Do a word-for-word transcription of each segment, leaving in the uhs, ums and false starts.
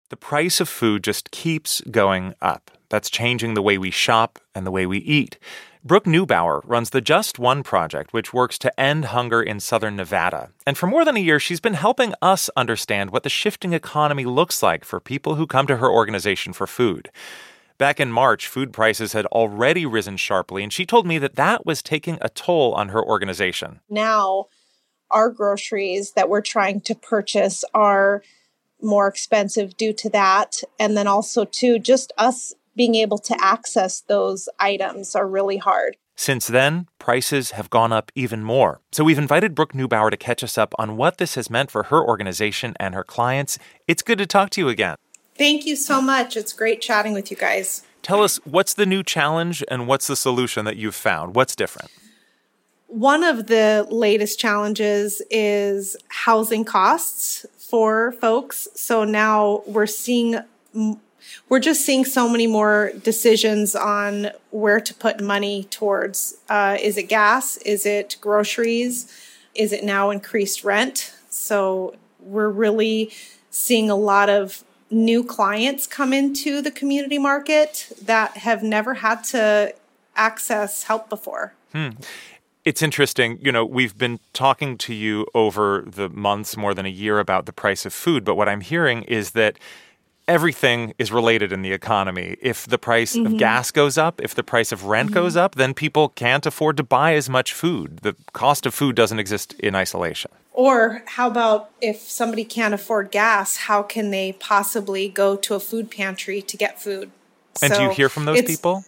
The price of food just keeps going up. That's changing the way we shop and the way we eat. Brooke Neubauer runs the Just One Project, which works to end hunger in southern Nevada. And for more than a year, she's been helping us understand what the shifting economy looks like for people who come to her organization for food. Back in March, food prices had already risen sharply, and she told me that that was taking a toll on her organization. Now, our groceries that we're trying to purchase are more expensive due to that. And then also, too, just us being able to access those items are really hard. Since then, prices have gone up even more. So we've invited Brooke Neubauer to catch us up on what this has meant for her organization and her clients. It's good to talk to you again. Thank you so much. It's great chatting with you guys. Tell us, what's the new challenge and what's the solution that you've found? What's different? One of the latest challenges is housing costs for folks. So now we're seeing, we're just seeing so many more decisions on where to put money towards. Uh, is it gas? Is it groceries? Is it now increased rent? So we're really seeing a lot of new clients come into the community market that have never had to access help before. Hmm. It's interesting. You know, we've been talking to you over the months, more than a year, about the price of food. But what I'm hearing is that everything is related in the economy. If the price mm-hmm. of gas goes up, if the price of rent mm-hmm. goes up, then people can't afford to buy as much food. The cost of food doesn't exist in isolation. Or how about if somebody can't afford gas, how can they possibly go to a food pantry to get food? And so do you hear from those people?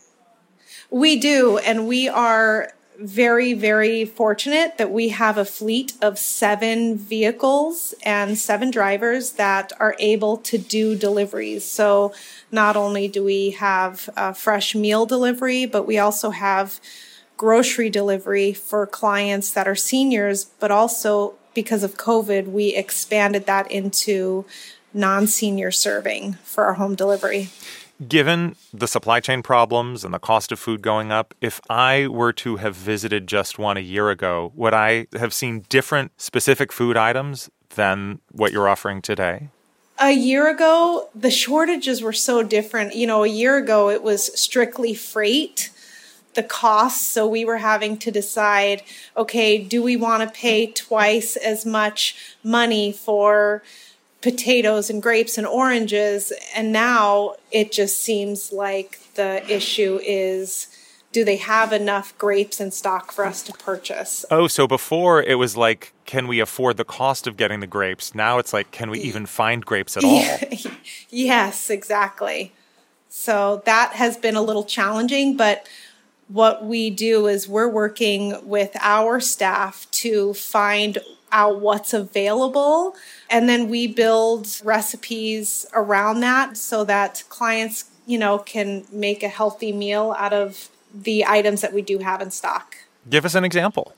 We do. And we are very, very fortunate that we have a fleet of seven vehicles and seven drivers that are able to do deliveries. So not only do we have a fresh meal delivery, but we also have grocery delivery for clients that are seniors, but also because of COVID, we expanded that into non-senior serving for our home delivery. Given the supply chain problems and the cost of food going up, if I were to have visited Just One a year ago, would I have seen different specific food items than what you're offering today? A year ago, the shortages were so different. You know, a year ago, it was strictly freight, the costs. So we were having to decide, okay, do we want to pay twice as much money for potatoes and grapes and oranges? And now it just seems like the issue is, do they have enough grapes in stock for us to purchase? Oh, so before it was like, can we afford the cost of getting the grapes? Now it's like, can we even find grapes at all? Yes, exactly. So that has been a little challenging, but what we do is we're working with our staff to find out what's available. And then we build recipes around that so that clients, you know, can make a healthy meal out of the items that we do have in stock. Give us an example.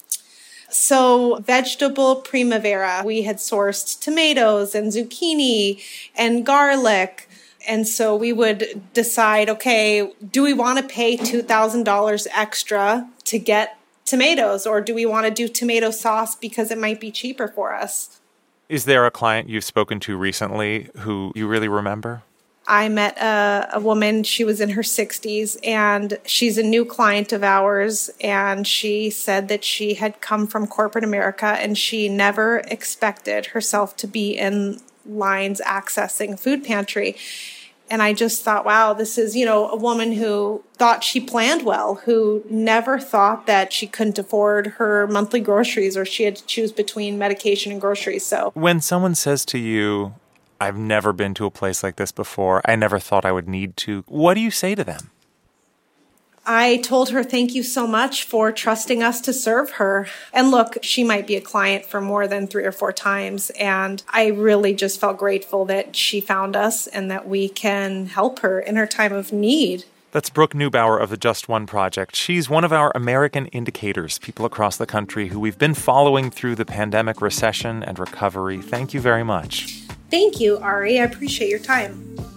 So vegetable primavera, we had sourced tomatoes and zucchini and garlic. And so we would decide, okay, do we want to pay two thousand dollars extra to get tomatoes, or do we want to do tomato sauce because it might be cheaper for us? Is there a client you've spoken to recently who you really remember? I met a, a woman, she was in her sixties, and she's a new client of ours, and she said that she had come from corporate America, and she never expected herself to be in lines accessing a food pantry. And I just thought, wow, this is, you know, a woman who thought she planned well, who never thought that she couldn't afford her monthly groceries or she had to choose between medication and groceries. So when someone says to you, I've never been to a place like this before, I never thought I would need to, what do you say to them? I told her, thank you so much for trusting us to serve her. And look, she might be a client for more than three or four times. And I really just felt grateful that she found us and that we can help her in her time of need. That's Brooke Neubauer of the Just One Project. She's one of our American indicators, people across the country who we've been following through the pandemic recession and recovery. Thank you very much. Thank you, Ari. I appreciate your time.